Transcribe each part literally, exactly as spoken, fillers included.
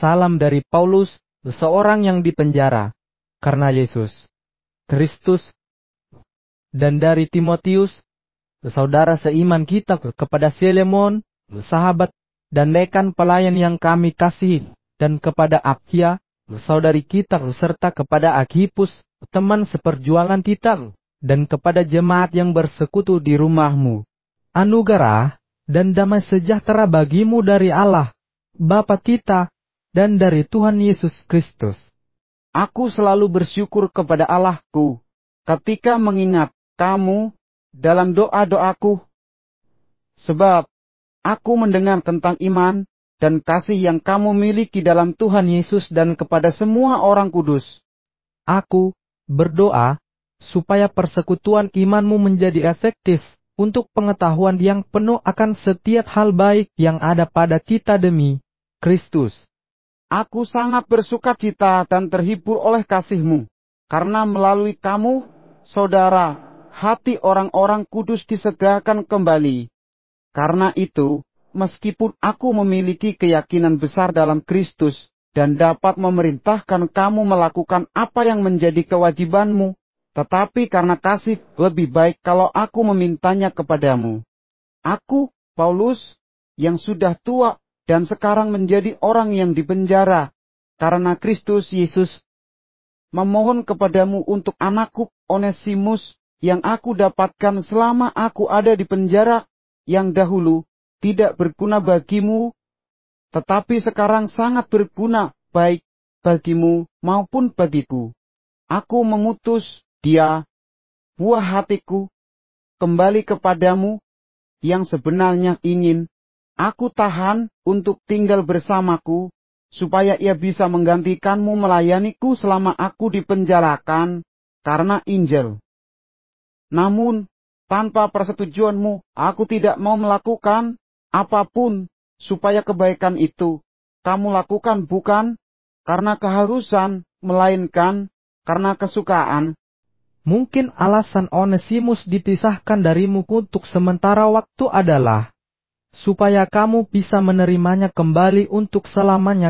salam dari Paulus, seorang yang dipenjara karena Yesus Kristus, dan dari Timotius, saudara seiman kita, kepada Filemon, sahabat dan rekan pelayan yang kami kasihi, dan kepada Apfia, saudari kita, serta kepada Arkhipus, teman seperjuangan kita, dan kepada jemaat yang bersekutu di rumahmu. Anugerah dan damai sejahtera bagimu dari Allah, Bapa kita, dan dari Tuhan Yesus Kristus. Aku selalu bersyukur kepada Allahku ketika mengingat kamu dalam doa-doaku, sebab aku mendengar tentang iman dan kasih yang kamu miliki dalam Tuhan Yesus dan kepada semua orang kudus. Aku berdoa supaya persekutuan imanmu menjadi efektif untuk pengetahuan yang penuh akan setiap hal baik yang ada pada kita demi Kristus. Aku sangat bersukacita dan terhibur oleh kasih-Mu, karena melalui kamu, saudara, hati orang-orang kudus disegarkan kembali. Karena itu, meskipun aku memiliki keyakinan besar dalam Kristus, dan dapat memerintahkan kamu melakukan apa yang menjadi kewajibanmu, tetapi karena kasih, lebih baik kalau aku memintanya kepadamu. Aku, Paulus, yang sudah tua, dan sekarang menjadi orang yang dipenjara, karena Kristus Yesus, memohon kepadamu untuk anakku, Onesimus, yang aku dapatkan selama aku ada di penjara, yang dahulu tidak berguna bagimu, tetapi sekarang sangat berguna, baik bagimu maupun bagiku. Aku mengutus dia, buah hatiku, kembali kepadamu, yang sebenarnya ingin aku tahan untuk tinggal bersamaku, supaya ia bisa menggantikanmu melayaniku selama aku dipenjarakan karena Injil. Namun, tanpa persetujuanmu, aku tidak mau melakukan apapun supaya kebaikan itu kamu lakukan bukan karena keharusan, melainkan karena kesukaan. Mungkin alasan Onesimus dipisahkan darimu untuk sementara waktu adalah supaya kamu bisa menerimanya kembali untuk selamanya.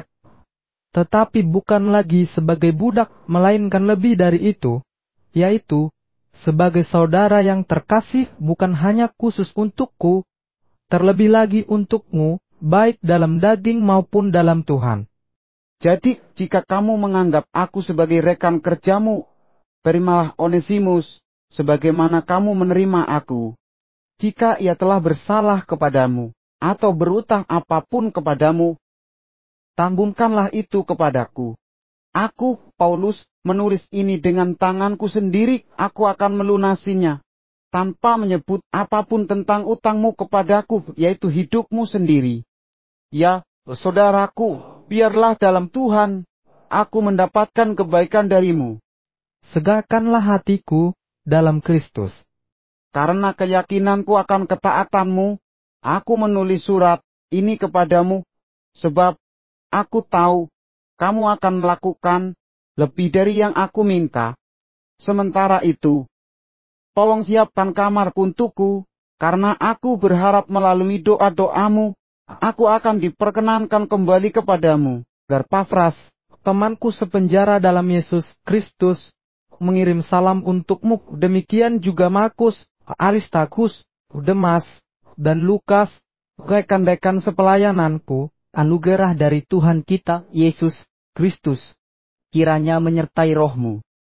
Tetapi bukan lagi sebagai budak, melainkan lebih dari itu, yaitu sebagai saudara yang terkasih, bukan hanya khusus untukku, terlebih lagi untukmu, baik dalam daging maupun dalam Tuhan. Jadi, jika kamu menganggap aku sebagai rekan kerjamu, terimalah Onesimus, sebagaimana kamu menerima aku. Jika ia telah bersalah kepadamu, atau berutang apapun kepadamu, tanggungkanlah itu kepadaku. Aku, Paulus, menulis ini dengan tanganku sendiri, aku akan melunasinya, tanpa menyebut apapun tentang utangmu kepadaku, yaitu hidupmu sendiri. Ya, saudaraku, biarlah dalam Tuhan, aku mendapatkan kebaikan darimu. Segarkanlah hatiku dalam Kristus. Karena keyakinanku akan ketaatanmu, aku menulis surat ini kepadamu, sebab aku tahu kamu akan melakukan lebih dari yang aku minta. Sementara itu, tolong siapkan kamar untukku, karena aku berharap melalui doa-doamu, aku akan diperkenankan kembali kepadamu. Garpafras, temanku sepenjara dalam Yesus Kristus, mengirim salam untukmu, demikian juga Markus, Aristarkus, Demas, dan Lukas, rekan-rekan sepelayananku. Anugerah dari Tuhan kita, Yesus Kristus, kiranya menyertai rohmu.